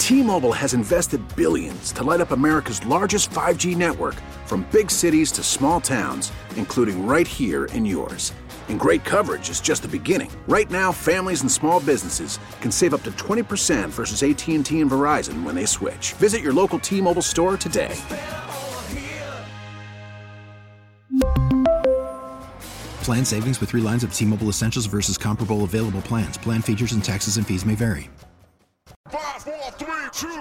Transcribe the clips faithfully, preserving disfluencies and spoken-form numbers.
T-Mobile has invested billions to light up America's largest five G network, from big cities to small towns, including right here in yours. And great coverage is just the beginning. Right now, families and small businesses can save up to twenty percent versus A T and T and Verizon when they switch. Visit your local T-Mobile store today. Plan savings with three lines of T-Mobile Essentials versus comparable available plans. Plan features and taxes and fees may vary. Five, four, three, two.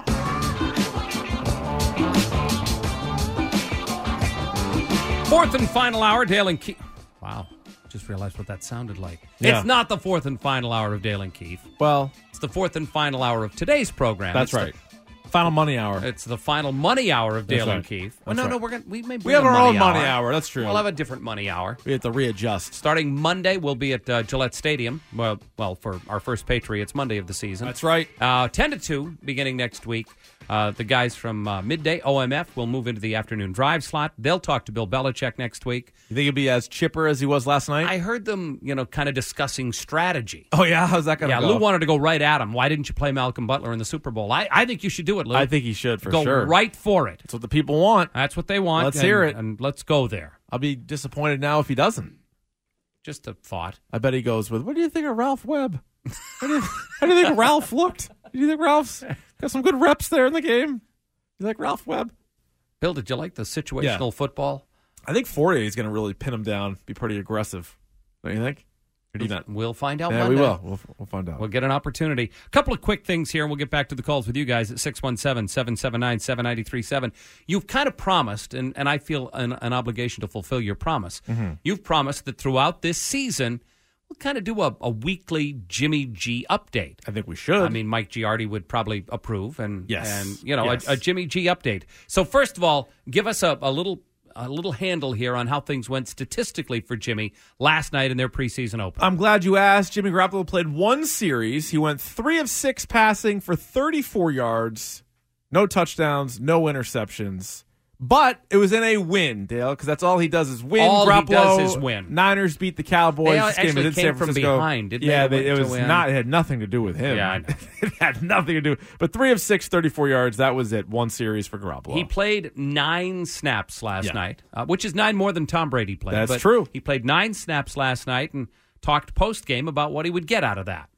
Fourth and final hour, Dale and Keith. Wow. Just realized what that sounded like. Yeah. It's not the fourth and final hour of Dale and Keith. Well, it's the fourth and final hour of today's program. That's it's right. The final money hour. It's the final money hour of Dale right. and Keith. Well, That's no, right. no, we're gonna we may bring We have a our money own money hour. hour. That's true. We'll have a different money hour. We have to readjust. Starting Monday, we'll be at uh, Gillette Stadium. Well, well, for our first Patriots Monday of the season. That's right. Uh, ten to two, beginning next week. Uh, the guys from uh, midday, O M F, will move into the afternoon drive slot. They'll talk to Bill Belichick next week. You think he'll be as chipper as he was last night? I heard them, you know, kind of discussing strategy. Oh, yeah? How's that going to yeah, go? Lou wanted to go right at him. Why didn't you play Malcolm Butler in the Super Bowl? I, I think you should do it, Lou. I think he should, for go sure. Go right for it. That's what the people want. That's what they want. Let's and, hear it. And let's go there. I'll be disappointed now if he doesn't. Just a thought. I bet he goes with, what do you think of Ralph Webb? How do you, how do you think Ralph looked? Do you think Ralph's got some good reps there in the game? You like Ralph Webb? Bill, did you like the situational Yeah. football? I think Fourier is going to really pin him down, be pretty aggressive. Don't you think? Or do you not? We'll find out Yeah, Monday. we will. We'll, we'll find out. We'll get an opportunity. A couple of quick things here, and we'll get back to the calls with you guys at six one seven, seven seven nine, seven nine three seven. You've kind of promised, and, and I feel an, an obligation to fulfill your promise. Mm-hmm. You've promised that throughout this season, we'll kind of do a, a weekly Jimmy G update. I think we should. I mean, Mike Giardi would probably approve, and Yes. and you know, Yes. a, a Jimmy G update. So first of all, give us a, a little a little handle here on how things went statistically for Jimmy last night in their preseason opener. I'm glad you asked. Jimmy Garoppolo played one series. He went three of six passing for thirty-four yards, no touchdowns, no interceptions. But it was in a win, Dale, because that's all he does is win. All he Garoppolo, does is win. Niners beat the Cowboys. They This game actually was in came San from Francisco. behind, didn't yeah, they, to it win- was to win? not. It had nothing to do with him. Yeah, I know. It had nothing to do. But three of six, thirty-four yards. That was it. One series for Garoppolo. He played nine snaps last Yeah. night, uh, which is nine more than Tom Brady played. That's but true. He played nine snaps last night and talked post-game about what he would get out of that.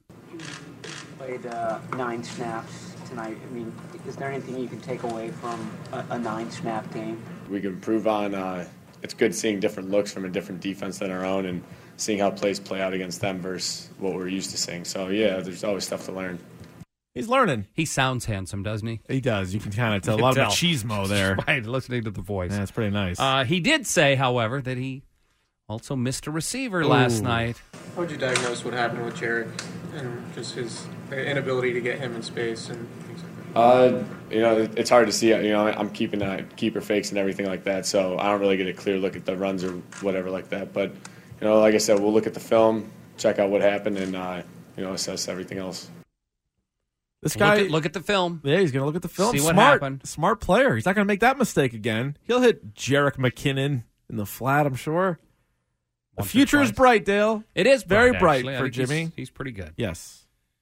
Played uh, nine snaps tonight. I mean, is there anything you can take away from a, a nine-snap game? We can improve on. Uh, it's good seeing different looks from a different defense than our own and seeing how plays play out against them versus what we're used to seeing. So, yeah, there's always stuff to learn. He's learning. He sounds handsome, doesn't he? He does. You can kind of tell. A You lot can of machismo there. Right, listening to the voice. Yeah, it's pretty nice. Uh, he did say, however, that he also missed a receiver last Ooh. night. How would you diagnose what happened with Jarek and just his inability to get him in space and things like that? Uh, you know, it's hard to see. You know, I'm keeping uh, keeper fakes and everything like that, so I don't really get a clear look at the runs or whatever like that. But, you know, like I said, we'll look at the film, check out what happened, and, uh, you know, assess everything else. This guy, Look at, look at the film. yeah, he's going to look at the film. See what Smart, happened. smart player. He's not going to make that mistake again. He'll hit Jerick McKinnon in the flat, I'm sure. The Once or future is twice. bright, Dale. It is Very bright, bright actually. I for think he's- Jimmy. He's, pretty good. Yes.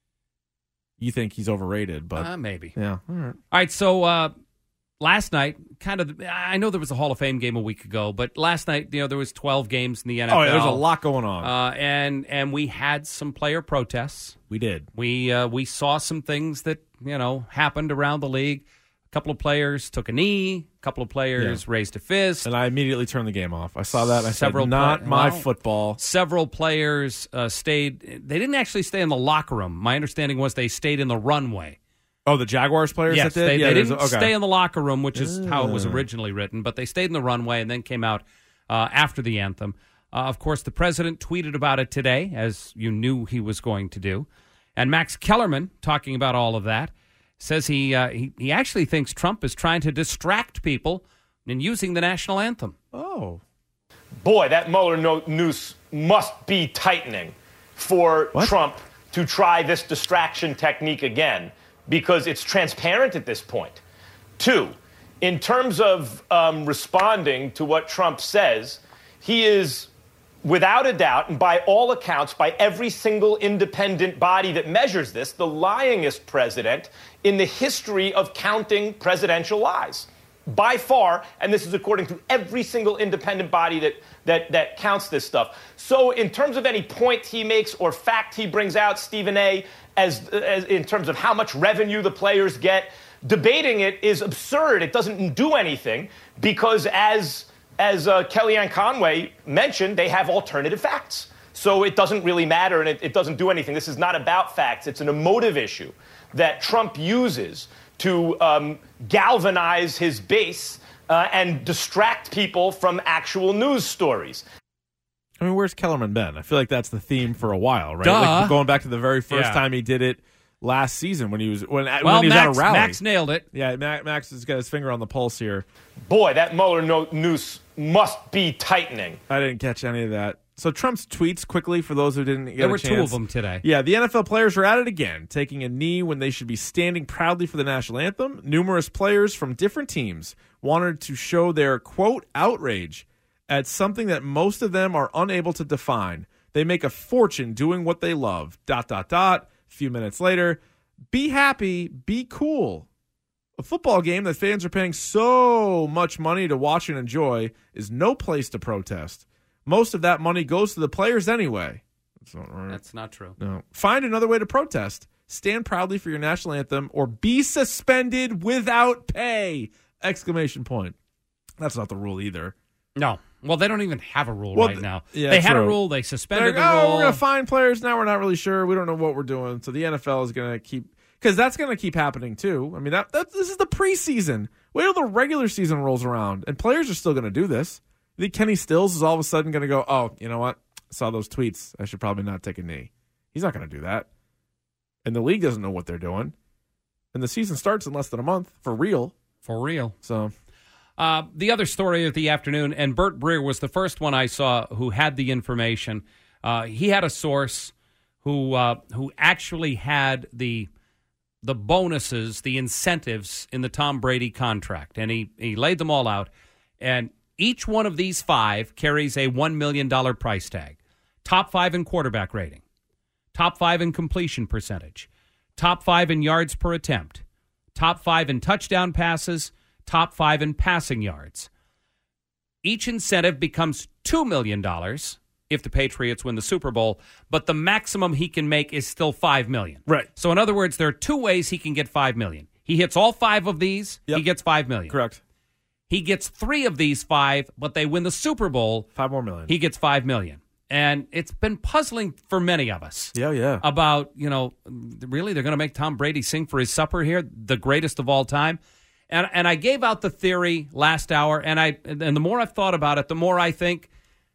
You think he's overrated, but Uh, maybe. yeah. All right. All right, so uh, last night, kind of, I know there was a Hall of Fame game a week ago, but last night, you know, there was twelve games in the N F L. Oh, yeah, there's a lot going on. Uh, and and we had some player protests. we did. We uh, we saw some things that, you know, happened around the league. A couple of players took a knee. A couple of players Yeah. raised a fist. And I immediately turned the game off. I saw that. And I Several said, not play- my well, football. Several players uh, stayed. They didn't actually stay in the locker room. My understanding was they stayed in the runway. Oh, the Jaguars players Yes, that did? they, yeah, they there's- didn't okay. stay in the locker room, which is how it was Uh. originally written, but they stayed in the runway and then came out uh, after the anthem. Uh, of course, the president tweeted about it today, as you knew he was going to do. And Max Kellerman, talking about all of that, says he uh, he, he actually thinks Trump is trying to distract people in using the national anthem. Oh. Boy, that Mueller no- noose must be tightening for What? Trump to try this distraction technique again, because it's transparent at this point. Two, in terms of um, responding to what Trump says, he is without a doubt, and by all accounts, by every single independent body that measures this, the lyingest president in the history of counting presidential lies. By far, and this is according to every single independent body that, that, that counts this stuff. So in terms of any point he makes or fact he brings out, Stephen A., as, as in terms of how much revenue the players get, debating it is absurd. It doesn't do anything because as, as uh, Kellyanne Conway mentioned, they have alternative facts. So it doesn't really matter and it, it doesn't do anything. This is not about facts. It's an emotive issue that Trump uses to um, galvanize his base uh, and distract people from actual news stories. I mean, where's Kellerman been? I feel like that's the theme for a while, right? Duh. Like going back to the very first Yeah. time he did it last season when he was when, Well, when he was Max, at a rally. Max nailed it. Yeah, Max, Max has got his finger on the pulse here. Boy, that Mueller no- noose must be tightening. I didn't catch any of that. So Trump's tweets quickly for those who didn't get There a were chance. two of them today. Yeah, the N F L players were at it again, taking a knee when they should be standing proudly for the national anthem. Numerous players from different teams wanted to show their, quote, outrage at something that most of them are unable to define. They make a fortune doing what they love. Dot, dot, dot. A few minutes later, be happy, be cool. A football game that fans are paying so much money to watch and enjoy is no place to protest. Most of that money goes to the players anyway. That's not right. That's not true. No. Find another way to protest. Stand proudly for your national anthem or be suspended without pay! Exclamation point. That's not the rule either. No. Well, they don't even have a rule Well, right now. yeah, they had true. a rule. They suspended They're like, the oh, rule. we're going to fine players. Now we're not really sure. We don't know what we're doing. So the N F L is going to keep... Because that's going to keep happening, too. I mean, that, that this is the preseason. Wait till the regular season rolls around. And players are still going to do this. You think Kenny Stills is all of a sudden going to go, oh, you know what? I saw those tweets. I should probably not take a knee. He's not going to do that. And the league doesn't know what they're doing. And the season starts in less than a month, for real. For real. So... Uh, the other story of the afternoon, and Bert Breer was the first one I saw who had the information. Uh, he had a source who uh, who actually had the the bonuses, the incentives in the Tom Brady contract, and he, he laid them all out. And each one of these five carries a one million dollars price tag. Top five in quarterback rating, top five in completion percentage, top five in yards per attempt, top five in touchdown passes, top five in passing yards. Each incentive becomes two million dollars if the Patriots win the Super Bowl, but the maximum he can make is still five million dollars. Right. So in other words, there are two ways he can get five million dollars. He hits all five of these, Yep. he gets five million dollars. Correct. He gets three of these five, but they win the Super Bowl. Five more million. He gets five million dollars. And it's been puzzling for many of us. Yeah, yeah. About, you know, really, they're going to make Tom Brady sing for his supper here, the greatest of all time. And and I gave out the theory last hour, and I and the more I've thought about it, the more I think,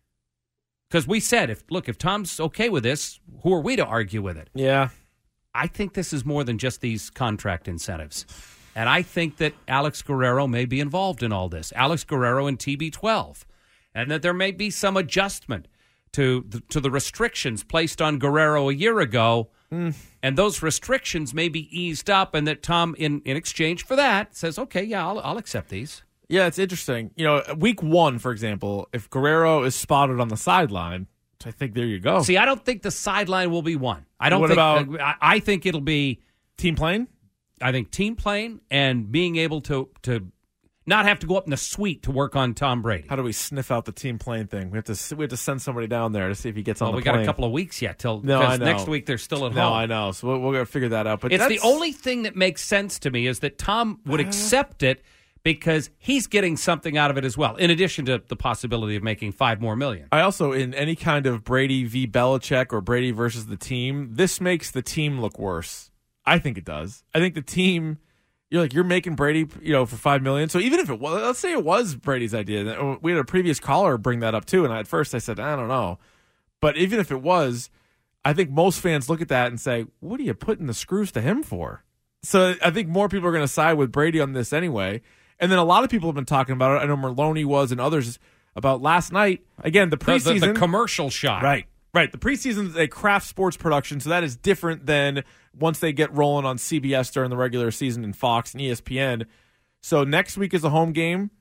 because we said, if look, if Tom's okay with this, who are we to argue with it? Yeah. I think this is more than just these contract incentives. And I think that Alex Guerrero may be involved in all this. Alex Guerrero and T B twelve. And that there may be some adjustment to the, to the restrictions placed on Guerrero a year ago. Mm. And those restrictions may be eased up, and that Tom, in, in exchange for that, says, okay, yeah, I'll, I'll accept these. Yeah, it's interesting. You know, week one, for example, if Guerrero is spotted on the sideline, I think there you go. See, I don't think the sideline will be one. I don't What think, about- I, I think it'll be Team plane? I think team playing and being able to to not have to go up in the suite to work on Tom Brady. How do we sniff out the team plane thing? We have to we have to send somebody down there to see if he gets well, on the we plane. got a couple of weeks yet till No, I know. next week they're still at no, home. I know. So we'll, we're going to figure that out. But It's the that's- only thing that makes sense to me is that Tom would accept it because he's getting something out of it as well, in addition to the possibility of making five more million. I also, in any kind of Brady v. Belichick or Brady versus the team, this makes the team look worse. I think it does. I think the team, you're like, you're making Brady, you know, for five million. So even if it was, let's say it was Brady's idea. We had a previous caller bring that up too. And at first I said, I don't know. But even if it was, I think most fans look at that and say, what are you putting the screws to him for? So I think more people are going to side with Brady on this anyway. And then a lot of people have been talking about it. I know Merlone was and others about last night. Again, the preseason. The, the, the commercial shot. Right. Right. The preseason is a craft sports production, so that is different than once they get rolling on C B S during the regular season and Fox and E S P N. So next week is a home game,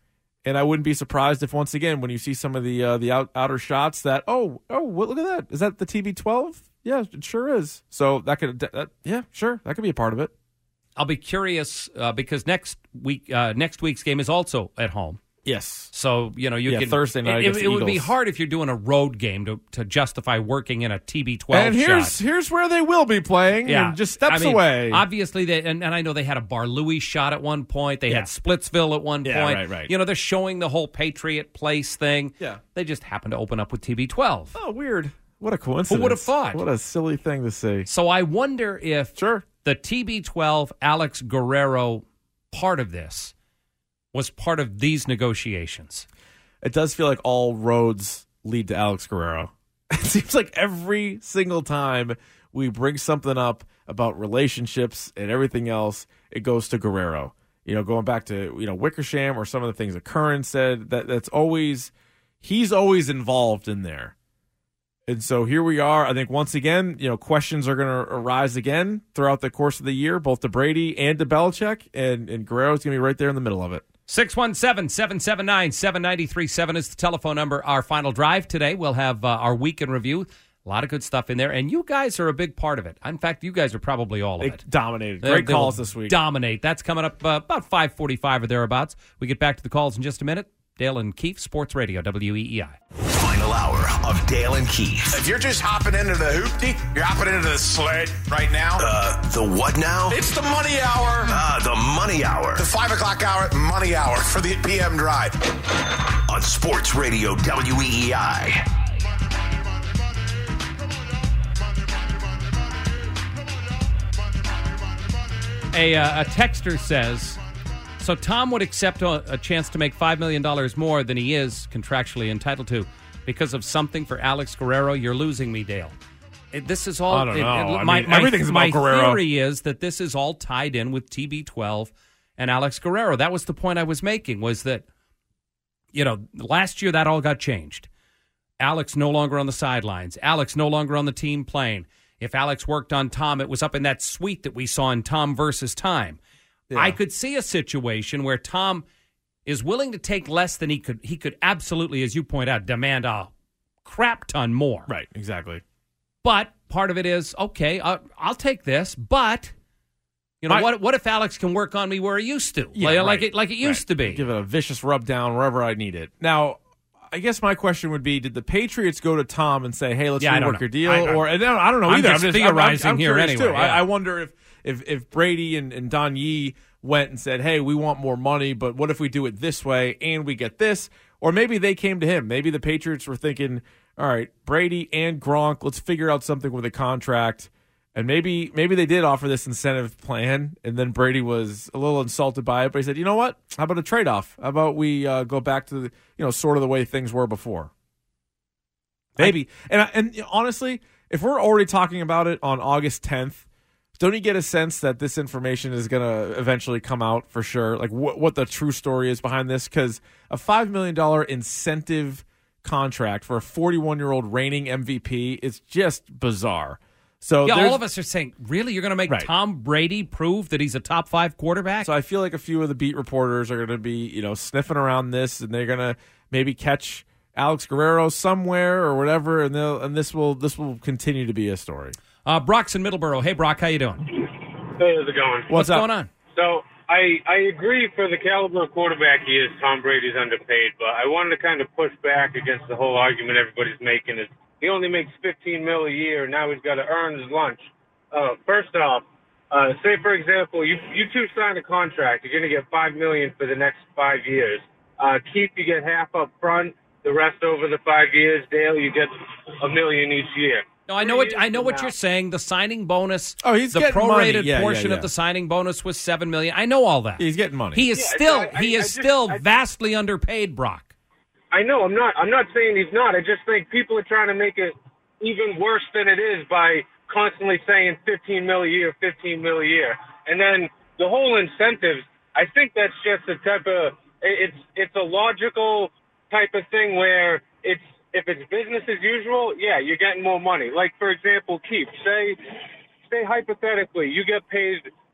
And I wouldn't be surprised if once again, when you see some of the uh, the out, outer shots, that oh oh well, look at that, is that the T B twelve? Yeah, it sure is. So that could that, yeah sure that could be a part of it. I'll be curious uh, because next week uh, next week's game is also at home. Yes. So, you know, you yeah, can Thursday night. It, against it, the it would be Eagles. hard if you're doing a road game to, to justify working in a T B twelve And here's shot. here's where they will be playing. Yeah, and just steps I mean, away. Obviously, they and, and I know they had a Bar Louie shot at one point. They Yeah. had Splitsville at one Yeah, point. right, right. You know, they're showing the whole Patriot Place thing. Yeah. They just happened to open up with T B twelve. Oh, weird. What a coincidence. Who would have thought? What a silly thing to say. So I wonder if Sure. the T B twelve Alex Guerrero part of this was part of these negotiations. It does feel like all roads lead to Alex Guerrero. It seems like every single time we bring something up about relationships and everything else, it goes to Guerrero. You know, going back to, you know, Wickersham or some of the things that Curran said, that that's always, he's always involved in there. And so here we are. I think once again, you know, questions are going to arise again throughout the course of the year, both to Brady and to Belichick, and, and Guerrero's going to be right there in the middle of it. six one seven, seven seven nine, seven nine three seven is the telephone number. Our final drive today, we'll have uh, our week in review. A lot of good stuff in there, and you guys are a big part of it. In fact, you guys are probably all of They it. dominated. They- Great they calls will this week. Dominate. That's coming up uh, about five forty-five or thereabouts. We get back to the calls in just a minute. Dale and Keefe, Sports Radio, W E E I. Final hour of Dale and Keefe. If you're just hopping into the hoopty, you're hopping into the sled right now. Uh, the what now? It's the money hour. Uh, the money hour. The five o'clock hour, money hour for the P M drive. On Sports Radio, W E E I. A, uh, a texter says, so Tom would accept a, a chance to make five million dollars more than he is contractually entitled to because of something for Alex Guerrero. You're losing me, Dale. It, this is all. I don't it- know. it- I my, mean, my- everything's about my Guerrero. theory is that this is all tied in with T B twelve and Alex Guerrero. That was the point I was making, was that, you know, last year that all got changed. Alex no longer on the sidelines. Alex no longer on the team playing. If Alex worked on Tom, it was up in that suite that we saw in Tom versus Time. Yeah. I could see a situation where Tom is willing to take less than he could. He could absolutely, as you point out, demand a crap ton more. Right, exactly. But part of it is, okay, uh, I'll take this, but you know My- what? What if Alex can work on me where he used to, Yeah, like, right, like it like it used right. to be? Give it a vicious rub down wherever I need it. Now, I guess my question would be: did the Patriots go to Tom and say, "Hey, let's Yeah, I don't rework your know. deal"? I don't- or and then, I don't know I'm either. just I'm just theorizing I'm, I'm, I'm here curious anyway, too. yeah. I, I wonder if if if Brady and, and Don Yee went and said, "Hey, we want more money, but what if we do it this way and we get this?" Or maybe they came to him. Maybe the Patriots were thinking, "All right, Brady and Gronk, let's figure out something with a contract." And maybe maybe they did offer this incentive plan, and then Brady was a little insulted by it. But he said, "You know what? How about a trade off? How about we uh, go back to the, you know, sort of the way things were before?" Maybe. And and honestly, if we're already talking about it on August tenth, don't you get a sense that this information is going to eventually come out for sure? Like wh- what the true story is behind this? Because a five million dollars incentive contract for a forty-one-year-old reigning M V P is just bizarre. So Yeah, there's- all of us are saying, really, you're going to make Right. Tom Brady prove that he's a top five quarterback? So I feel like a few of the beat reporters are going to be, you know, sniffing around this, and they're going to maybe catch Alex Guerrero somewhere or whatever, and they'll and this will this will continue to be a story. Uh, Brock's in Middleborough. Hey, Brock, how you doing? Hey, how's it going? What's up? going on? So I I agree for the caliber of quarterback he is, Tom Brady's underpaid, but I wanted to kind of push back against the whole argument everybody's making is he only makes fifteen mil a year, and now he's got to earn his lunch. Uh, first off, uh, say for example, you you two sign a contract, you're going to get five million for the next five years. Uh, Keith, you get half up front, the rest over the five years. Dale, you get a million each year. No, I know what I know what you're saying. The signing bonus. Oh, he's the getting prorated money. Yeah, portion yeah, of yeah. the signing bonus was seven million. I know all that. He's getting money. He is Yeah, still I- I- he I is just- still I- vastly underpaid, Brock. I know. I'm not. I'm not saying he's not. I just think people are trying to make it even worse than it is by constantly saying fifteen mil a year, fifteen mil a year, and then the whole incentives. I think that's just a type of. It's it's a logical type of thing where it's if it's business as usual, yeah, you're getting more money. Like for example, Keith, say say hypothetically, you get paid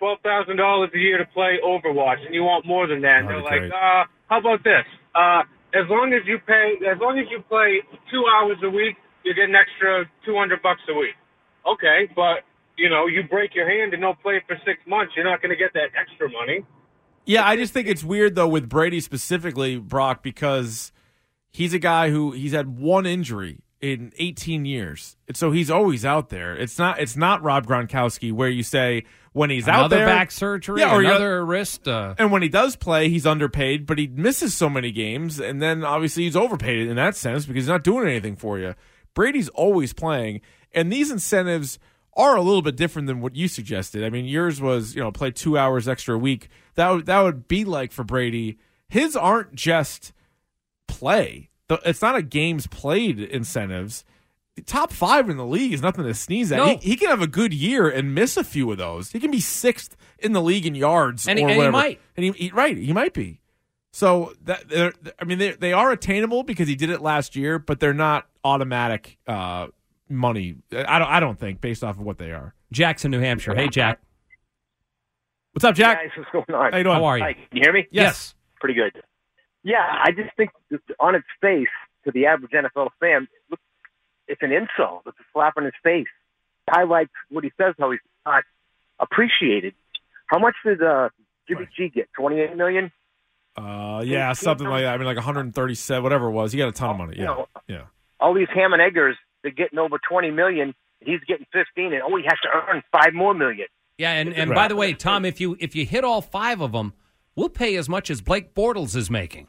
twelve thousand dollars a year to play Overwatch, and you want more than that. And they're That'd be like, great. uh, how about this? Uh, as long as you pay, as long as you play two hours a week, you get an extra two hundred bucks a week. Okay, but you know, you break your hand and don't play for six months, you're not going to get that extra money. Yeah, I just think it's weird though with Brady specifically, Brock, because he's a guy who he's had one injury in eighteen years, and so he's always out there. It's not it's not Rob Gronkowski where you say when he's another out there, back surgery, yeah, or another wrist, uh, and when he does play, he's underpaid, but he misses so many games, and then obviously he's overpaid in that sense because he's not doing anything for you. Brady's always playing, and these incentives are a little bit different than what you suggested. I mean, yours was, you know, play two hours extra a week. That would, that would be like for Brady. His aren't just play. It's not a games played incentives. The top five in the league is nothing to sneeze at. No. He, he can have a good year and miss a few of those. He can be sixth in the league in yards, And he- or and he whatever. might. And he, he right, he might be. So that they're- I mean, they they are attainable because he did it last year, but they're not automatic uh, money. I don't I don't think based off of what they are. Jackson, New Hampshire. Hey, Jack. What's up, Jack? Hey guys, what's going on? How you doing? How are you? Hi, can you hear me? Yes. Pretty good. Yeah, I just think that on its face, to the average N F L fan, look, it's an insult. It's a slap on his face. Highlights what he says, how he's not appreciated. How much did uh, Jimmy G get? twenty-eight million dollars? Uh, yeah, something like that. I mean, like one hundred thirty-seven, whatever it was. He got a ton of money. You Yeah, know, yeah. all these ham and eggers, they're getting over twenty million dollars. He's getting fifteen, and oh, he has to earn five more million. Yeah, and, and by the way, Tom, if you if you hit all five of them, we'll pay as much as Blake Bortles is making.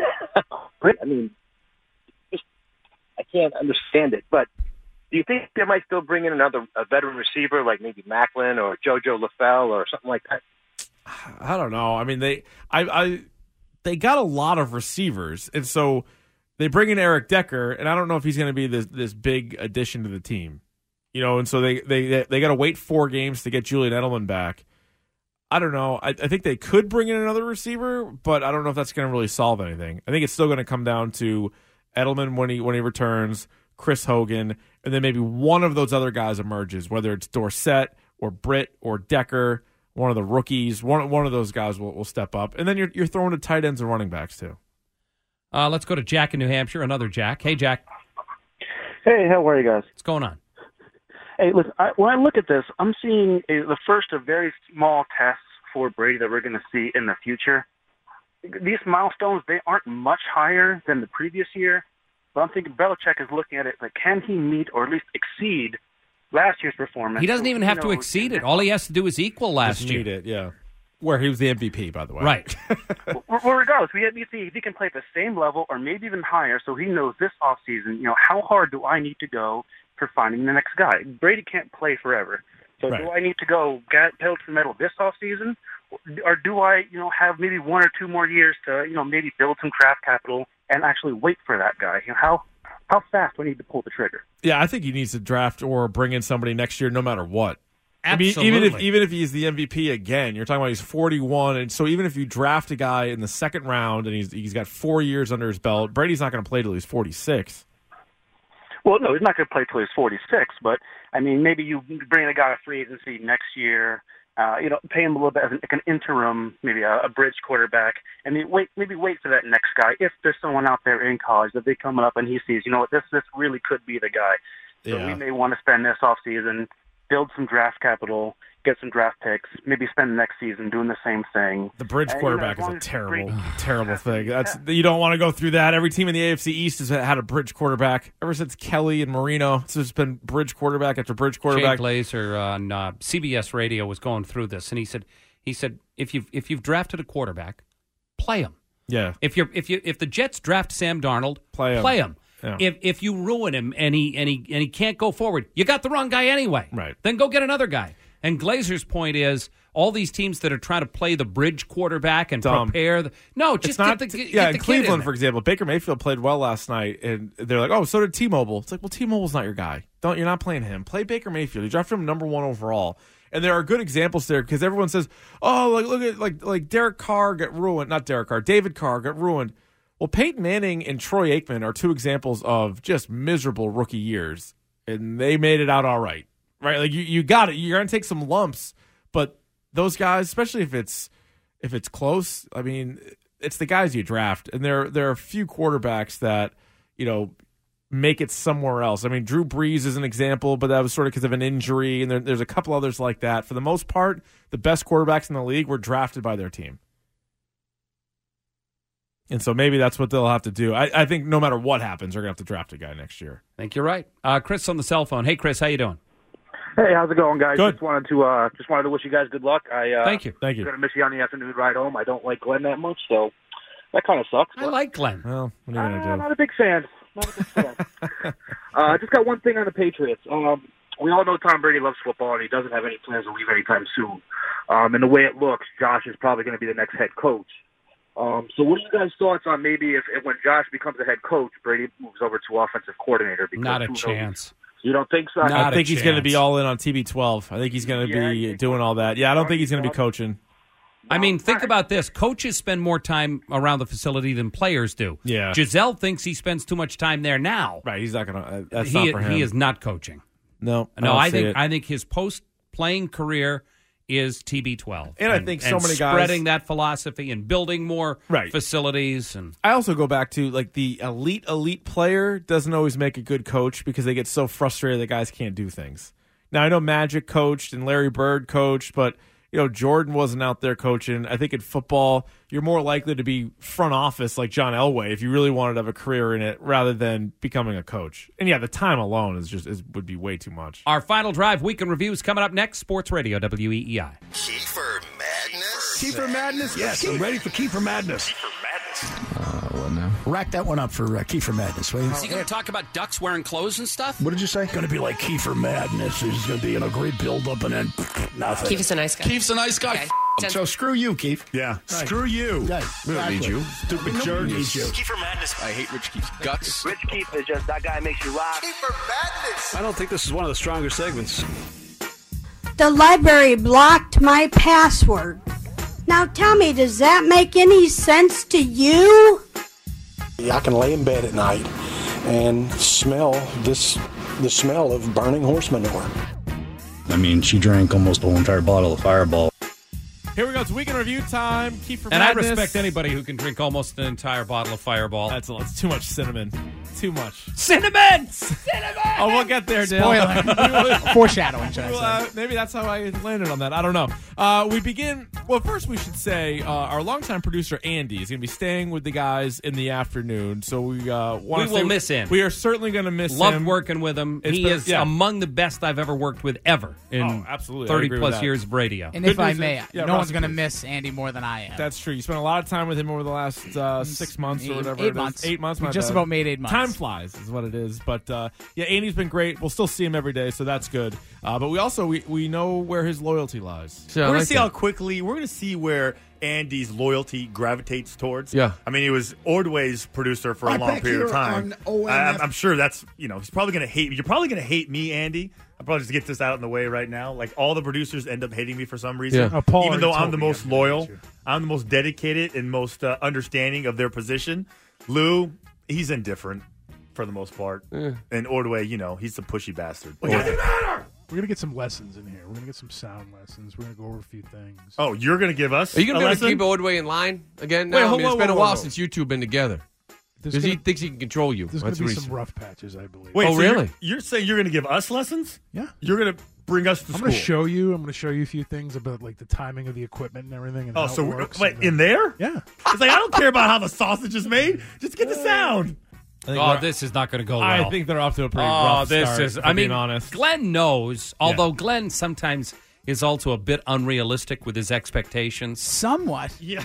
I mean, just, I can't understand it. But do you think they might still bring in another a veteran receiver like maybe Macklin or JoJo LaFell or something like that? I don't know. I mean, they I, I they got a lot of receivers, and so they bring in Eric Decker, and I don't know if he's going to be this this big addition to the team, you know. And so they they they got to wait four games to get Julian Edelman back. I don't know. I, I think they could bring in another receiver, but I don't know if that's going to really solve anything. I think it's still going to come down to Edelman when he when he returns, Chris Hogan, and then maybe one of those other guys emerges, whether it's Dorsett or Britt or Decker. One of the rookies, one one of those guys will, will step up, and then you're you're throwing to tight ends and running backs too. Uh, let's go to Jack in New Hampshire. Another Jack. Hey, Jack. Hey, how are you guys? What's going on? Hey, listen, I, when I look at this, I'm seeing a, the first of very small tests for Brady that we're going to see in the future. These milestones, they aren't much higher than the previous year, but I'm thinking Belichick is looking at it like, can he meet or at least exceed last year's performance? He doesn't even have to exceed it. All he has to do is equal last Just year. need it, yeah. Where he was the M V P, by the way. Right. well, well, regardless, we have to see if he can play at the same level or maybe even higher, so he knows this offseason, you know, how hard do I need to go for finding the next guy? Brady can't play forever. So Right. do I need to go get pedal to the metal this offseason, or do I, you know, have maybe one or two more years to, you know, maybe build some draft capital and actually wait for that guy? You know, how how fast do I need to pull the trigger? Yeah, I think he needs to draft or bring in somebody next year, no matter what. Absolutely. I mean, even if even if he's the M V P again, you're talking about he's forty-one, and so even if you draft a guy in the second round and he's he's got four years under his belt, Brady's not going to play till he's forty-six. Well, no, he's not going to play till he's forty-six, but, I mean, maybe you bring a guy a free agency next year, uh, you know, pay him a little bit as an, like an interim, maybe a, a bridge quarterback, and then wait, maybe wait for that next guy. If there's someone out there in college that they come up and he sees, you know what, this this really could be the guy. So Yeah. we may want to spend this offseason, build some draft capital, get some draft picks, maybe spend the next season doing the same thing. The bridge And, you know, quarterback as long is a as terrible, Brady- terrible thing. That's you don't want to go through that. Every team in the A F C East has had a bridge quarterback ever since Kelly and Marino. It's just been bridge quarterback after bridge quarterback. Jay Glazer on uh, C B S Radio was going through this, and he said, he said, if you've if you've drafted a quarterback, play him. Yeah. If you're if you if the Jets draft Sam Darnold, Play him. Play him. Yeah. If if you ruin him and he and he and he can't go forward, you got the wrong guy anyway. Right. Then go get another guy. And Glazer's point is, all these teams that are trying to play the bridge quarterback and Dumb. prepare, the, no, just It's not, get the get, yeah, get in the kid Cleveland, in for example, Baker Mayfield played well last night, and they're like, "Oh, so did T-Mobile." It's like, well, T-Mobile's not your guy. Don't you're not playing him. Play Baker Mayfield. You drafted him number one overall, and there are good examples there because everyone says, "Oh, like look at like like Derek Carr got ruined." Not Derek Carr, David Carr got ruined. Well, Peyton Manning and Troy Aikman are two examples of just miserable rookie years, and they made it out all right. Right? Like you, you got it. You're gonna take some lumps, but those guys, especially if it's if it's close, I mean, it's the guys you draft, and there there are a few quarterbacks that you know make it somewhere else. I mean, Drew Brees is an example, but that was sort of because of an injury, and there, there's a couple others like that. For the most part, the best quarterbacks in the league were drafted by their team. And so maybe that's what they'll have to do. I, I think no matter what happens, they're going to have to draft a guy next year. I think you're right. Uh, Chris on the cell phone. Hey, Chris, how you doing? Hey, how's it going, guys? Good. Just wanted to uh, just wanted to wish you guys good luck. I uh, Thank you. Thank you. Gonna miss you on the afternoon ride home. I don't like Glenn that much, so that kind of sucks. I like Glenn. Well, what are you going to I'm do? not a big fan. Not a big fan. uh, I just got one thing on the Patriots. Um, we all know Tom Brady loves football, and he doesn't have any plans to leave anytime soon. Um, and the way it looks, Josh is probably going to be the next head coach. Um, so what are you guys' thoughts on maybe if, if when Josh becomes a head coach, Brady moves over to offensive coordinator? Because Not a who knows? chance. You don't think so? Not I a think he's going to be chance. all in on T B twelve. I think he's going to Yeah, be you- doing all that. Yeah, I don't think he's going to be coaching. I mean, think about this. Coaches spend more time around the facility than players do. Yeah. Giselle thinks he spends too much time there now. Right, he's not going to. That's he, not for him. he is not coaching. No, No, don't I see think it. I think his post-playing career is T B twelve. And I think so many guys- spreading that philosophy and building more Right. facilities. And I also go back to like the elite elite player doesn't always make a good coach because they get so frustrated that guys can't do things. Now I know Magic coached and Larry Bird coached, but you know Jordan wasn't out there coaching. I think in football you're more likely to be front office like John Elway if you really wanted to have a career in it rather than becoming a coach. And yeah, the time alone is just is, would be way too much. our final drive weekend reviews coming up next. Sports Radio W E E I. Kiefer Madness. Kiefer Madness? Yes, I'm ready for Kiefer Madness. Rack that one up for uh, Kiefer Madness, will you? Is he going to talk about ducks wearing clothes and stuff? What did you say? Going to be like Kiefer Madness. There's going to be in a great build-up and then nothing. Keith's a nice guy. Keith's a nice guy. Okay. F- So screw you, Keith. Yeah. Right. Screw you. Right. We don't need Exactly. you. Stupid Nobody jerk. needs you. Kiefer Madness. I hate Rich Keith's guts. Rich Keith is just that guy makes you rock. Kiefer Madness. I don't think this is one of the stronger segments. The library blocked my password. Now tell me, does that make any sense to you? I can lay in bed at night and smell this, the smell of burning horse manure. I mean, she drank almost a whole entire bottle of Fireball. Here we go. It's weekend review time. Kiefer And I Madness. respect anybody who can drink almost an entire bottle of Fireball. That's a, it's too much cinnamon. Too much. Cinnamon! Cinnamon! Oh, we'll get there, Dale. Spoiler. Foreshadowing, should I Well, say. uh, maybe that's how I landed on that. I don't know. Uh, we begin. Well, first we should say uh, our longtime producer Andy is going to be staying with the guys in the afternoon. So we uh, want We to will say miss him. We are certainly going to miss Loved him. working with him. It's he been- is yeah. among the best I've ever worked with ever in Oh, absolutely. I thirty agree with plus that. years of radio. And Good if I news may, is- yeah, no Ross, one's going to please. miss Andy more than I am. That's true. You spent a lot of time with him over the last uh, six months or Eight- whatever. eight it is. months. Eight months. We my just bad. about made eight months. Time flies, is what it is. But uh, yeah, Andy's been great. We'll still see him every day, so that's good. Uh, but we also we, we know where his loyalty lies. we're going to see how quickly, we're going to see where Andy's loyalty gravitates towards. Yeah. I mean, he was Ordway's producer for a I long bet period of you're time. on O N F. I, I'm sure that's, you know, he's probably going to hate me. You're probably going to hate me, Andy. I'll probably just get this out in the way right now. Like, all the producers end up hating me for some reason. Yeah. Yeah. Oh, Paul Even already though I'm told the me most I'm gonna loyal, hate you. I'm the most dedicated and most uh, understanding of their position. Lou, he's indifferent for the most part. And Ordway, you know, he's a pushy bastard. We're going to get some lessons in here. We're going to get some sound lessons. We're going to go over a few things. Oh, you're going to give us Are you going a to be able to lesson? keep Ordway in line again now? Wait, I hold mean, it's on, been whoa, a while whoa, whoa. since you two have been together. There's Because he gonna- thinks he can control you. There's going That's to the be reason. some rough patches, I believe. Wait, Oh, so you're- really? You're, saying you're going to give us lessons? Yeah. You're going to bring us to I'm school? going to show you. I'm going to show you a few things about like the timing of the equipment and everything. And Oh, how so it we're- works wait, and in then- there? Yeah. It's like, I don't care about how the sausage is made. Just get the sound. Oh, this is not going to go well. I think they're off to a pretty oh, rough this start, is. if I I'm mean, being honest. Glenn knows, although Glenn sometimes is also a bit unrealistic with his expectations. Somewhat. Yeah.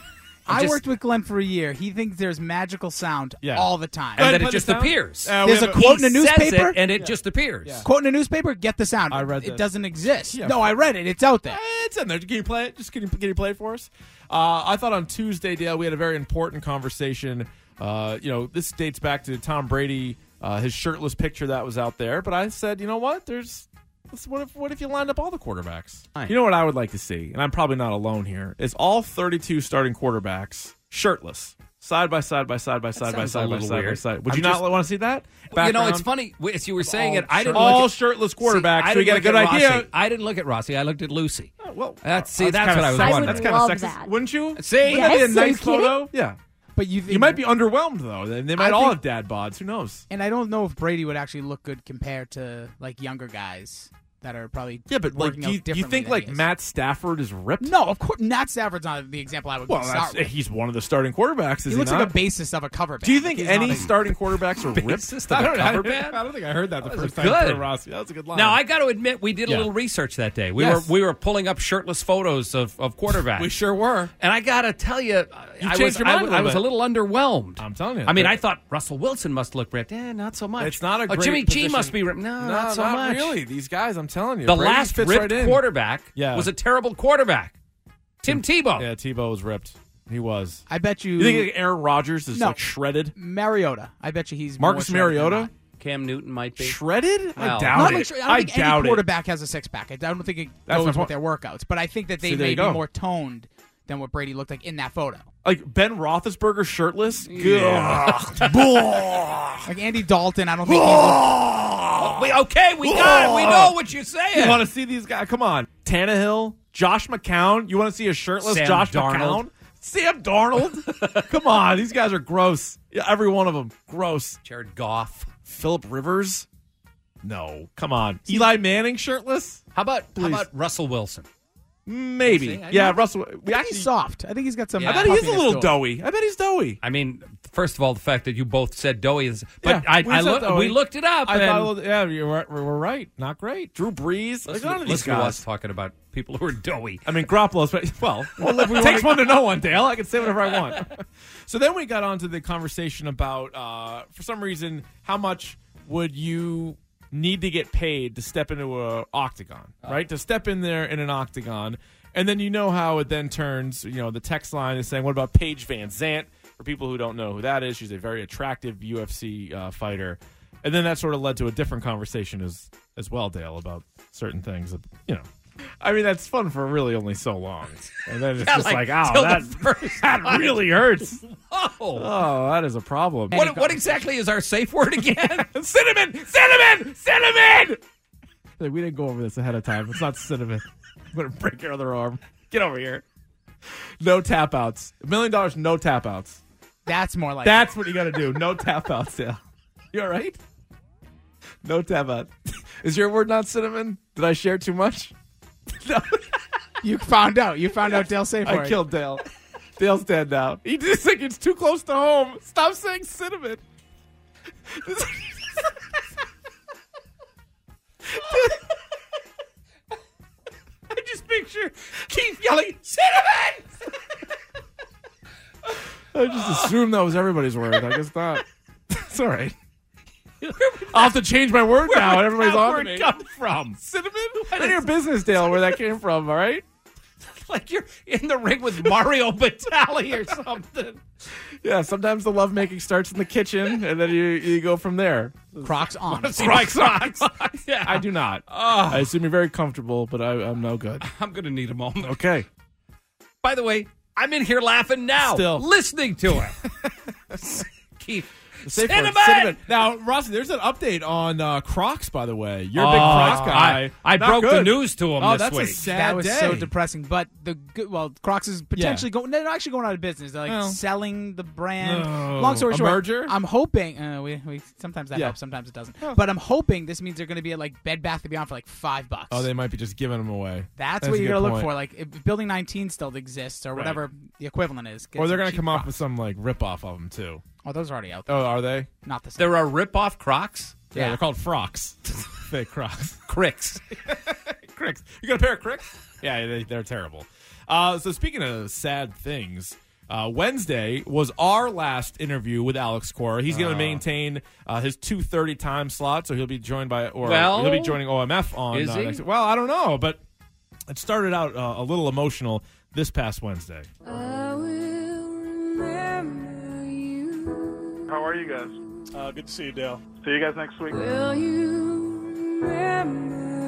I just- worked with Glenn for a year. He thinks there's magical sound Yeah. all the time. And then it just appears. Uh, there's a quote in a He says newspaper, it, and it just appears. Quote in a newspaper, get the sound. I read It that. doesn't exist. Yeah. No, I read it. It's out there. It's in there. Can you play it? Just can you, can you play it for us? Uh, I thought on Tuesday, Dale, we had a very important conversation. Uh, you know, this dates back to Tom Brady, uh, his shirtless picture that was out there. But I said, you know what? There's what if what if you lined up all the quarterbacks? You know what I would like to see, and I'm probably not alone here, is all thirty-two starting quarterbacks shirtless. Side by side by side by side by sounds a side by little side by weird. side. Would I'm you just- not want to see that? You know, it's Background? funny as you were saying All it. I didn't all look at, shirtless See, quarterbacks. I so we didn't get a look good at idea. Rossi. I didn't look at Rossi. I looked at Lucy. Oh, well, that's see, that's that's, kinda what I was sexist. wondering. That's kind love of sexist, that. wouldn't you? See, Wouldn't that be a Yes, are you nice kidding? photo? Yeah. But you think You might be underwhelmed though. They they might I all think- have dad bods. Who knows? And I don't know if Brady would actually look good compared to like younger guys that are probably Yeah, but like, working do out you, do you differently think than like he is. Matt Stafford is ripped? No, of course, Matt Stafford's not the example I would Well, start that's, with. he's one of the starting quarterbacks. Is He he, looks not? like a basis of a cover band. Do you think Like, he's any not a- starting quarterbacks are ripped? Bassist of I a don't, I, cover don't, band? I don't think I heard that the That first was time. good. For Rossi. That was a good line. Now I got to admit, we did Yeah. a little research that day. We Yes. were we were pulling up shirtless photos of, of quarterbacks. we sure were. And I got to tell you, You I changed was your I, mind was- a I little was a bit. little underwhelmed. I'm telling you. I mean, But- I thought Russell Wilson must look ripped. Eh, not so much. It's not a Oh, great Jimmy G position. must be ripped. No, No, not so much. really. These guys, I'm telling you. The Brady last fits ripped right in. quarterback Yeah. was a terrible quarterback. Tim Tebow. Yeah, Tebow was ripped. He was. I bet you. You think like Aaron Rodgers is No. like shredded? Mariota? I bet you he's Marcus more shredded than Mariota? not. Cam Newton might be. Shredded? Well, I doubt Not it. like, I don't I think doubt any it. quarterback has a six pack. I don't think it That's my goes point. with their workouts, but I think that they See, there may you be go. more toned than what Brady looked like in that photo. Like Ben Roethlisberger shirtless? Yeah. Like Andy Dalton, I don't think he looked. Oh, we, okay, we got it. We know what you're saying. You want to see these guys? Come on. Tannehill, Josh McCown. You want to see a shirtless Sam Josh Darnold. McCown? Sam Darnold? Come on. These guys are gross. Yeah, every one of them. Gross. Jared Goff. Phillip Rivers? No. Come on. Eli Manning shirtless? How about Please. how about Russell Wilson? Maybe. See, I Yeah, know. Russell. I We think actually. he's soft. I think he's got some. Yeah. I bet he is a puffiness little to him. doughy. I bet he's doughy. I mean, first of all, the fact that you both said doughy is, but Yeah, I, we I said look, doughy. we looked it up. I and thought, well, yeah, you were, we were right. Not great. Drew Brees. Like, listen, none of these listen to us guys. talking about people who are doughy. I mean, Garoppolo's, well, it takes one to know one, Dale. I can say whatever I want. So then we got on to the conversation about, uh, for some reason, how much would you need to get paid to step into a octagon, right? To step in there in an octagon. And then you know how it then turns, you know, the text line is saying, what about Paige Van Zant? For people who don't know who that is, she's a very attractive U F C uh, fighter. And then that sort of led to a different conversation as as well, Dale, about certain things. That, you know, I mean, that's fun for really only so long. And then it's Yeah, just like, like, oh, till the that, first that fight. really hurts. Oh, Oh, that is a problem. what, what exactly is our safe word again? Cinnamon! Cinnamon! Cinnamon! Like, we didn't go over this ahead of time. It's not cinnamon. I'm going to break your other arm. Get over here. No tap outs. A million dollars, no tap outs. That's more like. That's what you got to do. No tap outs, Dale. You all right? No tap out. Is your word not cinnamon? Did I share too much? No. You found out. You found out Dale safe I word. killed Dale. Dale's dead now. He just think it's too close to home. Stop saying cinnamon. I just picture Keith yelling, cinnamon! I just assumed that was everybody's word. I guess not. It's all right. I'll have to change my word Where now. would And everybody's that on to word me. come from? Cinnamon? None of your business, Dale, where that came from, all right? Like you're in the ring with Mario Batali or something. Yeah, sometimes the lovemaking starts in the kitchen, and then you, you go from there. Crocs on. Crocs on. Yeah. I do not. Oh. I assume you're very comfortable, but I, I'm no good. I'm going to need a moment. Okay. By the way, I'm in here laughing now, Still. listening to it. Keith. Safe word, Cinnamon! cinnamon. Now, Rossi, there's an update on uh, Crocs, by the way. You're a big Oh, Crocs guy. I, I Not broke the good. news to him Oh, this that's week. a sad That was day. so depressing. But the good, well, Crocs is potentially going. They're actually going out of business. They're like Well. selling the brand. No. Long story A short, merger? I'm hoping. Uh, we, we sometimes that Yeah. helps, sometimes it doesn't. But I'm hoping this means they're going to be at like Bed Bath and Beyond for like five bucks. Oh, they might be just giving them away. That's, That's what a you're good gonna look point. for. Like if Building nineteen still exists or Right. whatever the equivalent is. Get Or they're some going to cheap come off Crocs. with some like rip off of them, too. Oh, those are already out there. Oh, are they? Not the same. There are rip-off Crocs? Yeah, Yeah. they're called frocks. Fake Crocs. Cricks. Cricks. You got a pair of Cricks? Yeah, they, they're terrible. Uh, so speaking of sad things, uh, Wednesday was our last interview with Alex Cora. He's going to Oh. maintain uh, his two thirty time slot, so he'll be joined by, or Well, he'll be joining O M F on. is uh, he? next- well, I don't know, but it started out uh, a little emotional this past Wednesday. How are you guys? Uh, good to see you, Dale. See you guys next week.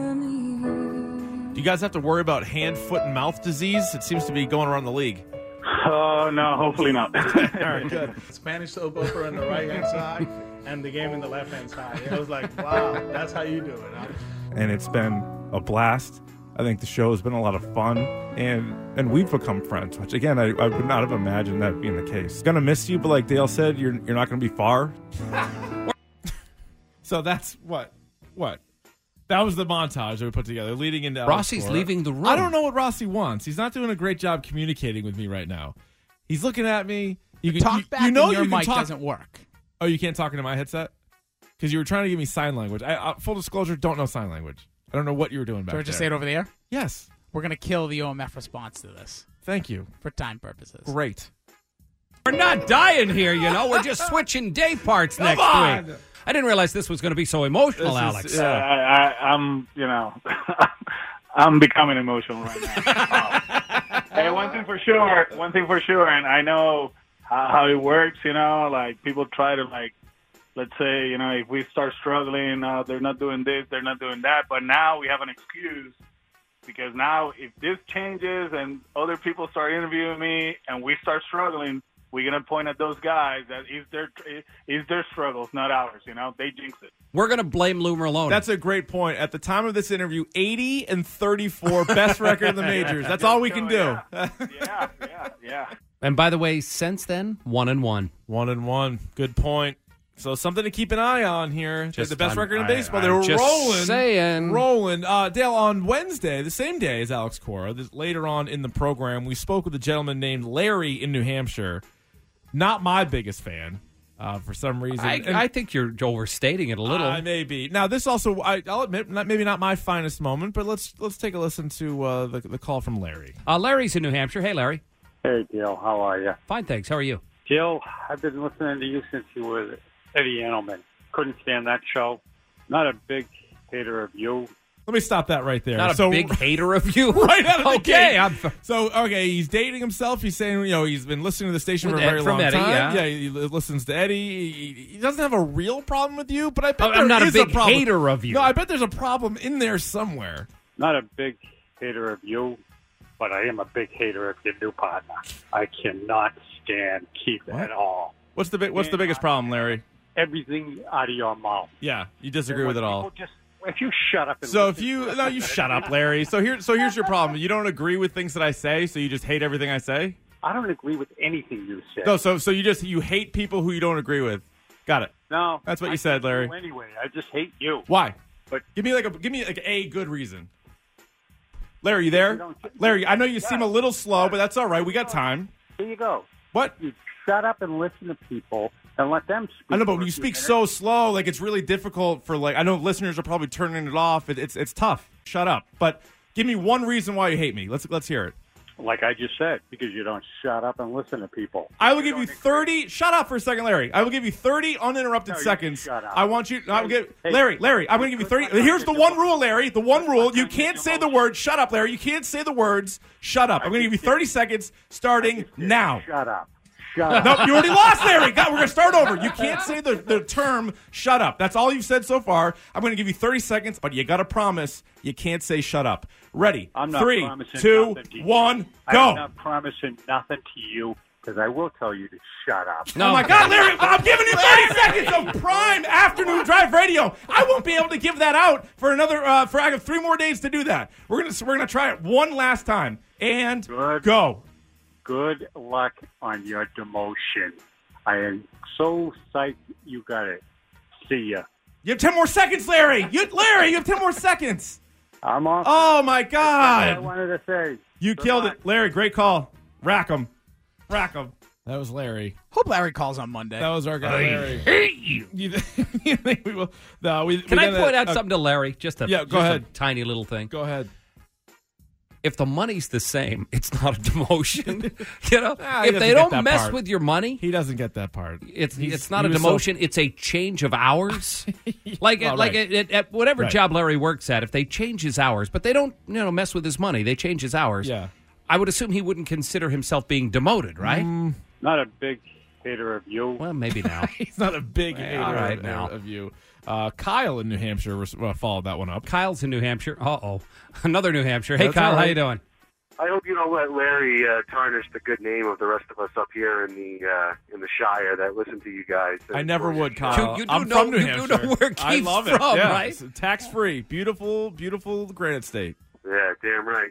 Do you guys have to worry about hand, foot, and mouth disease? It seems to be going around the league. Oh, no, hopefully not. All right, good. Spanish soap opera on the right-hand side and the game in the left-hand side. It was like, wow, that's how you do it, huh? And it's been a blast. I think the show has been a lot of fun, and and we've become friends, which, again, I, I would not have imagined that being the case. Gonna miss you, but like Dale said, you're you're not gonna be far. So that's what? What? That was the montage that we put together, leading into Alex Rossi's Cora. leaving the room. I don't know what Rossi wants. He's not doing a great job communicating with me right now. He's looking at me. You The can, talk you, back you know in your you can mic talk- doesn't work. Oh, you can't talk into my headset? Because you were trying to give me sign language. I, uh, full disclosure, don't know sign language. I don't know what you were doing back Should I there. just say it over the air? Yes. We're going to kill the O M F response to this. Thank you. For time purposes. Great. We're not dying here, you know. We're just switching day parts Come next on! week. I didn't realize this was going to be so emotional, This is- Alex. uh, I, I, I'm, you know, I'm becoming emotional right now. Hey, one thing for sure, one thing for sure, and I know how, how it works, you know, like people try to, like, let's say, you know, if we start struggling, uh, they're not doing this, they're not doing that, but now we have an excuse because now if this changes and other people start interviewing me and we start struggling, we're going to point at those guys that is their, is their struggles, not ours, you know, they jinx it. We're going to blame Lou Merlone. That's a great point. At the time of this interview, eighty and thirty-four, best record in the majors. That's all we can do. Yeah, yeah, yeah, yeah. And by the way, since then, one and one. One and one. Good point. So something to keep an eye on here. Just- the best I'm- record in I- baseball. they I'm were just rolling. saying. Rolling. Uh, Dale, on Wednesday, the same day as Alex Cora, this, later on in the program, we spoke with a gentleman named Larry in New Hampshire. Not my biggest fan, uh, for some reason. I, And- I think you're overstating it a little. I may be. Now, this also, I, I'll admit, not, maybe not my finest moment, but let's let's take a listen to uh, the, the call from Larry. Uh, Larry's in New Hampshire. Hey, Larry. Hey, Gil. How are you? Fine, thanks. How are you? Gil, I've been listening to you since you were Eddie Edelman. Couldn't stand that show. Not a big hater of you. Let me stop that right there. Not a so, big hater of you. right out of the Okay, gate. I'm- So, okay, he's dating himself. He's saying, you know, he's been listening to the station With for a very Ed- from long Eddie, time. yeah. he li- listens to Eddie. He, he doesn't have a real problem with you, but I bet I'm there not a is big problem. hater of you. No, I bet there's a problem in there somewhere. Not a big hater of you, but I am a big hater of your new partner. I cannot stand Keith at all. What's the big, What's the biggest problem, Larry? Everything out of your mouth. Yeah, you disagree And with it when all. people Just, if you shut up and So if listen you to no, it, you shut up, Larry. So here, so here's your problem. You don't agree with things that I say, so you just hate everything I say. I don't agree with anything you say. No, so so you just you hate people who you don't agree with. Got it. No, That's what I you said, hate you Larry. Anyway, I just hate you. Why? But give me like a give me like a good reason. Larry, you there? Larry, I know you seem a little slow, but that's all right. We got time. Here you go. What? You shut up and listen to people and let them speak. I know, but for when a you few speak minutes. so slow, like it's really difficult for like I know listeners are probably turning it off. It, it's it's tough. Shut up. But give me one reason why you hate me. Let's let's hear it. Like I just said, because you don't shut up and listen to people. I will give you thirty. Shut up for a second, Larry. I will give you thirty uninterrupted No, you seconds. shut up. I want you. I will give Hey, Larry. Larry, I'm going to give you thirty. Here's the one rule, Larry. The one rule: you can't say the word. Shut up, Larry. You can't say the words. Shut up. I'm going to give you thirty seconds starting now. Shut up. Shut up. No, you already lost, Larry. God, we're going to start over. You can't say the, the term shut up. That's all you've said so far. I'm going to give you thirty seconds, but you got to promise you can't say shut up. Ready? I'm not Three, promising two, nothing to you. one, go. I'm not promising nothing to you because I will tell you to shut up. Oh my God, Larry! I'm giving you thirty seconds of prime afternoon drive radio. I won't be able to give that out for another. Uh, for I have three more days to do that. We're gonna we're gonna try it one last time and Good. go. Good luck on your demotion. I am so psyched you got it. See ya. You have ten more seconds, Larry. You, Larry, you have ten more seconds. I'm off. Oh my That's what I God! wanted to say. You Good killed luck. it, Larry. Great call. Rack 'em, rack 'em. That was Larry. Hope Larry calls on Monday. That was our guy, I Larry. hate you. You, you think we will? No, we. Can we I gotta- point out uh, something to Larry? Just a Yeah, go just a ahead. tiny little thing. Go ahead. If the money's the same, it's not a demotion. you know, Ah, he if doesn't they get don't that mess part. with your money, He doesn't get that part. it's He's- it's not he a was so- demotion. It's a change of hours. like Well, like right. at, at whatever Right. job Larry works at, if they change his hours, but they don't you know mess with his money, they change his hours. Yeah. I would assume he wouldn't consider himself being demoted, right? Mm. Not a big hater of you. Well, maybe now. He's not a big Well, hater all right of, now. of you. Uh, Kyle in New Hampshire was, uh, followed that one up. Kyle's in New Hampshire. Uh oh, another New Hampshire. Hey, That's Kyle, all how right. you doing? I hope you don't let Larry uh, tarnish the good name of the rest of us up here in the uh, in the Shire that listen to you guys. I never would, Kyle. You, you do I'm know, from New you Hampshire. do know where Keith's I love it. from, yeah. right? Tax-free. Beautiful, beautiful Granite State. Yeah, damn right.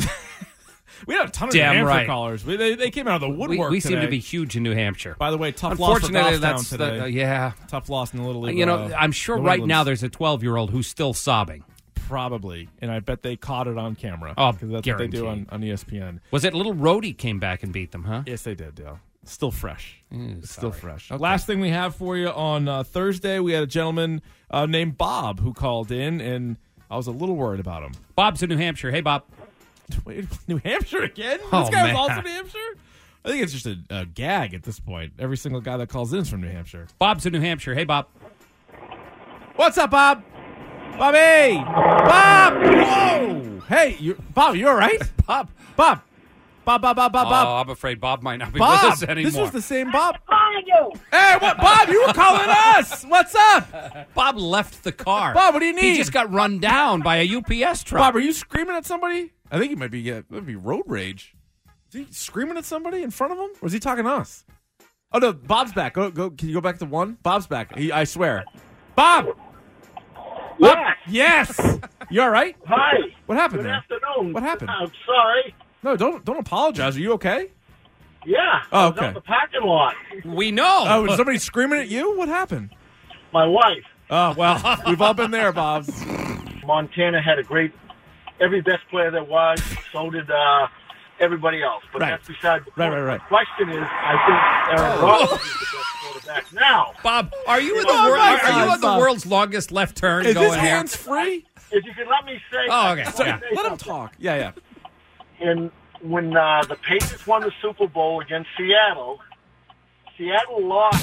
We had a ton of Damn New Hampshire right. callers. We, they, they came out of the We, woodwork we seem today. to be huge in New Hampshire. By the way, tough loss for Unfortunately, Goffstown that's today. the, uh, yeah. Tough loss in the Little League. You know, uh, I'm sure New right England's- now there's a twelve-year-old who's still sobbing. Probably. And I bet they caught it on camera. Oh, because that's what they do guaranteed. on, on E S P N. Was it Little Rhodey came back and beat them, huh? Yes, they did, Dale. Still fresh. Mm, Still sorry. fresh. Okay. Last thing we have for you on uh, Thursday, we had a gentleman uh, named Bob who called in, and I was a little worried about him. Bob's in New Hampshire. Hey, Bob. Wait, New Hampshire again? Oh, this guy man. was also New Hampshire? I think it's just a, a gag at this point. Every single guy that calls in is from New Hampshire. Bob's in New Hampshire. Hey, Bob. What's up, Bob? Bobby! Bob! Whoa! Hey, you, Bob, you all right? Bob. Bob. Bob, Bob, Bob, Bob, Bob. Oh, I'm afraid Bob might not be Bob, with us anymore. this was the same Bob. you. Hey, what, Bob? You were calling us. What's up? Bob left the car. Bob, what do you need? He just got run down by a U P S truck. Bob, are you screaming at somebody? I think he might be. Uh, might be road rage. Is he screaming at somebody in front of him, or is he talking to us? Oh no, Bob's back. Go, go. Can you go back to one? Bob's back. He, I swear. Bob. Bob. Yes. Yes. You all right? Hi. What happened Good there? afternoon. What happened? I'm sorry. No, don't don't apologize. Are you okay? Yeah. Oh, I was okay. out in the parking lot. We know. Oh, was somebody screaming at you? What happened? My wife. Oh well, we've all been there, Bob. Montana had a great, every best player there was. So did uh, everybody else. But Right. that's beside the Right, point. right, right. The question is, I think Aaron Rodgers is the best quarterback now. Bob, are you in the, Oh, wor- my are, are you God, on the Bob. world's longest left turn Is going his here? hands free? If you can let me say, Oh, okay. I just wanna Yeah. say Let him something. talk. Yeah, yeah. And when uh, the Patriots won the Super Bowl against Seattle, Seattle lost.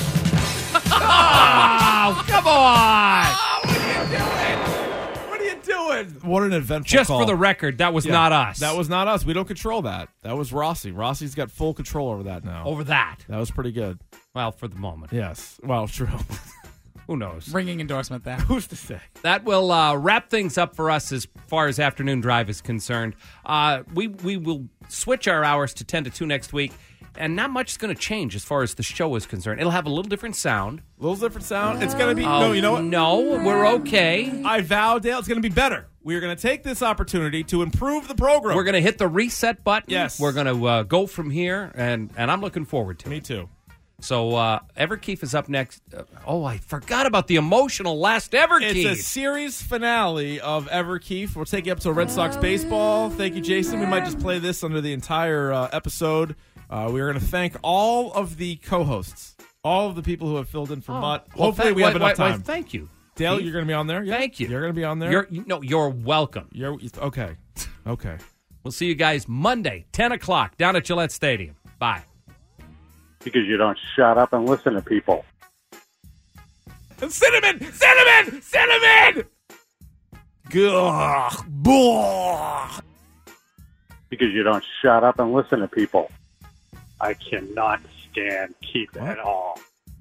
Oh, come on. What are you doing? What an eventful Just call. for the record, that was Yeah, not us. That was not us. We don't control that. That was Rossi. Rossi's got full control over that now. over that. That was pretty good. Well, for the moment. Yes. Well, true. Who knows? Ringing endorsement there. Who's to say? That will uh, wrap things up for us as far as afternoon drive is concerned. Uh, we we will switch our hours to ten to two next week, and not much is going to change as far as the show is concerned. It'll have a little different sound. A little different sound. It's going to be. Oh, no, you know what? No, we're okay. I vow, Dale, it's going to be better. We are going to take this opportunity to improve the program. We're going to hit the reset button. Yes. We're going to uh, go from here, and, and I'm looking forward to it. Me too. So, uh, Everkeith is up next. Uh, oh, I forgot about the emotional last Everkeith. It's a series finale of Everkeith. We'll take you up to Red Sox baseball. Thank you, Jason. We might just play this under the entire uh, episode. Uh, we are going to thank all of the co-hosts, all of the people who have filled in for Oh. Mutt. Well, Hopefully, thank- we have why- enough why- why, time. thank you. Dale, Keith. you're going to be on there? Yeah? Thank you. You're going to be on there? You're, you, no, you're welcome. You're okay. Okay. We'll see you guys Monday, ten o'clock, down at Gillette Stadium. Bye. Because you don't shut up and listen to people. Cinnamon! Cinnamon! Cinnamon! Gah, blah. Because you don't shut up and listen to people. I cannot stand Keith at all.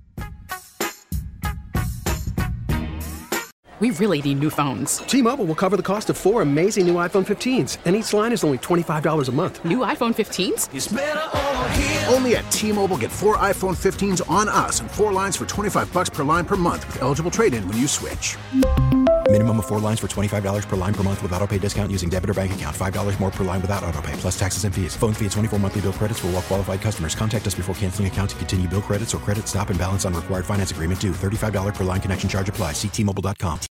We really need new phones. T-Mobile will cover the cost of four amazing new iPhone fifteens, and each line is only twenty-five dollars a month. New iPhone fifteens? It's better over here. Only at T-Mobile, get four iPhone fifteens on us and four lines for twenty-five bucks per line per month with eligible trade-in when you switch. Minimum of four lines for twenty-five dollars per line per month with autopay discount using debit or bank account. five dollars more per line without autopay, plus taxes and fees. Phone fee at twenty-four monthly bill credits for well-qualified customers. Contact us before canceling account to continue bill credits or credit stop and balance on required finance agreement due. thirty-five dollars per line connection charge applies. See T Mobile dot com.